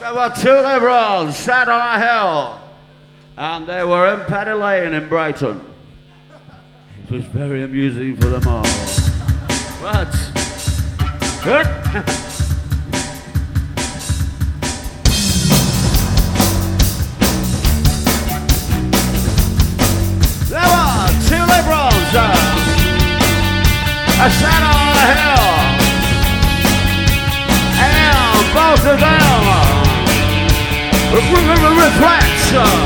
There were two liberals sat on a hill, and they were in Paddy Lane in Brighton. It was very amusing for them all. But, good. There were two liberals sat on a hill, and both of them reflects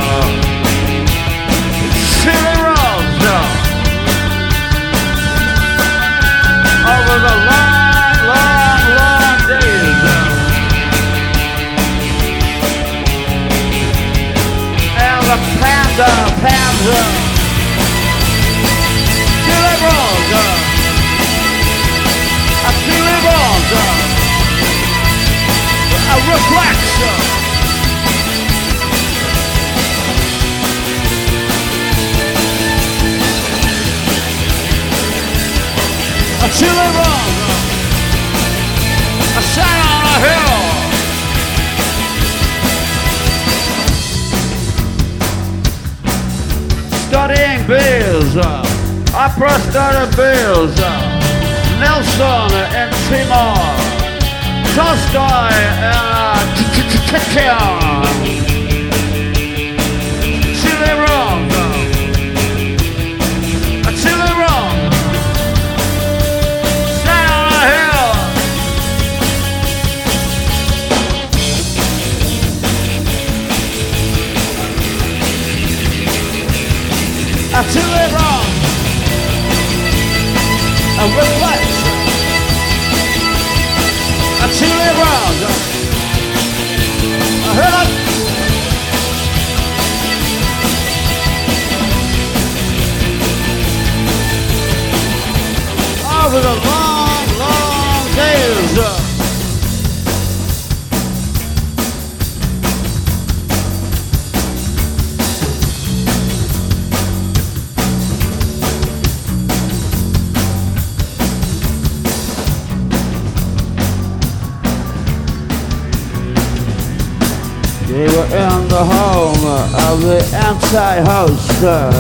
silly roads over the long, long, long days and the panda silly roads silly roads reflects chilly road, I sat on a hill. Studying Beers, opera study Beers, Nelson and Timor, Tolstoy and Titian. Chilly road, a chilly road. I feel it wrong. I reflect. I feel it wrong. I heard it. Over the long, long days. They were in the home of the anti-host.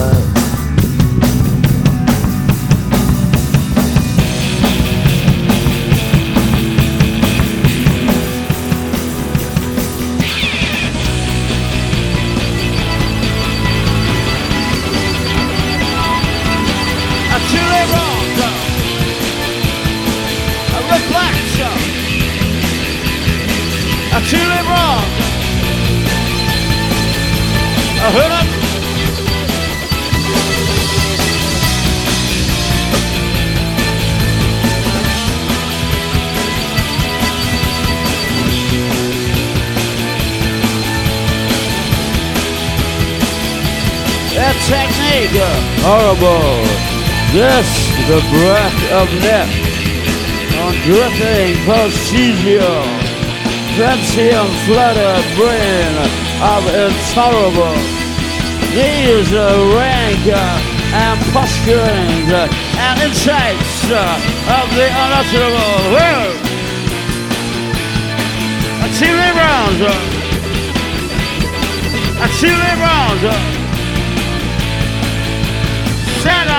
A chilly road, a reflection, a chilly road. I heard it. That technique, horrible. This, the breath of net on drifting postigio, transient flooded brain of intolerable. These rank and posturings and insights of the unutterable world. Chilly rounds, chilly rounds, set